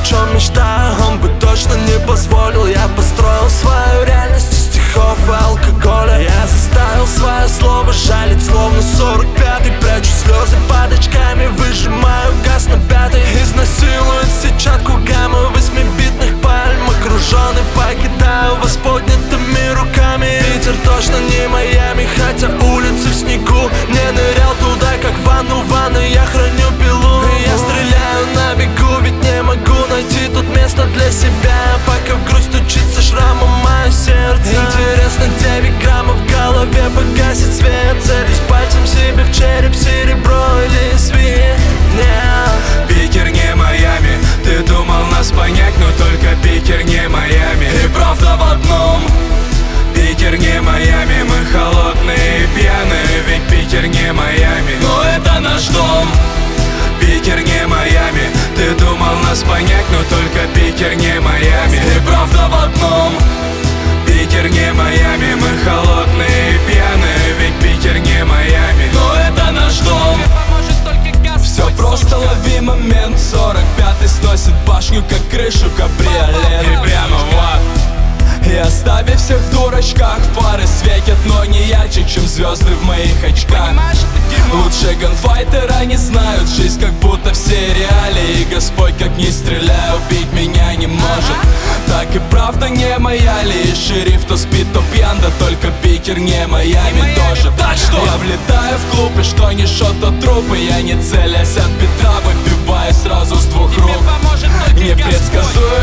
чем мечтаю, он бы точно не позволил. Я построил свою реальность из стихов и алкоголя. Я заставил свое слово жалить, словно 45-й. Прячу слезы под очками, выжимаю газ на пятый. Изнасилует сетчатку гамма 8-битных пальм. Окруженный покидаю вас поднятыми руками. Питер точно не Майами, хотя улицы в снегу. Не нырял туда, как в ванной я храню пилу. Я стреляю на бегу, ведь не могу найти тут место для себя. Пока в грудь стучится шрамом мое сердце. Интересно, 9 граммов в голове погасит свет. Целюсь пальцем себе в череп, серебро или свет. Питер не Майами, ты думал нас понять, но только Питер не Майами. И правда в одном: Питер не Майами, мы холодные и пьяные. Ведь Питер не Майами, но это наш дом. Питер не Майами, ты думал нас понять, но только Питер не Майами. И правда в одном: Питер не Майами, мы холодные и пьяные. Ведь Питер не Майами, но это наш дом. Все просто лови момент, 45-й сносит башню, как крышу кабриолет. И прямо в ад. И оставив всех в дурачках, фары светят, но не ярче, чем звезды в моих очках. Лучше ганфайтера не знают, жизнь как будто в сериале. И Господь, как ни стреляй, убить меня не может. Так и правда не моя ли? И шериф то спит, то пьян, да только Питер не Майами тоже. Так что я влетаю в клуб, и что ни шот, то трупы. Я не целясь от Петра выпиваю сразу с двух рук. Непредсказуемо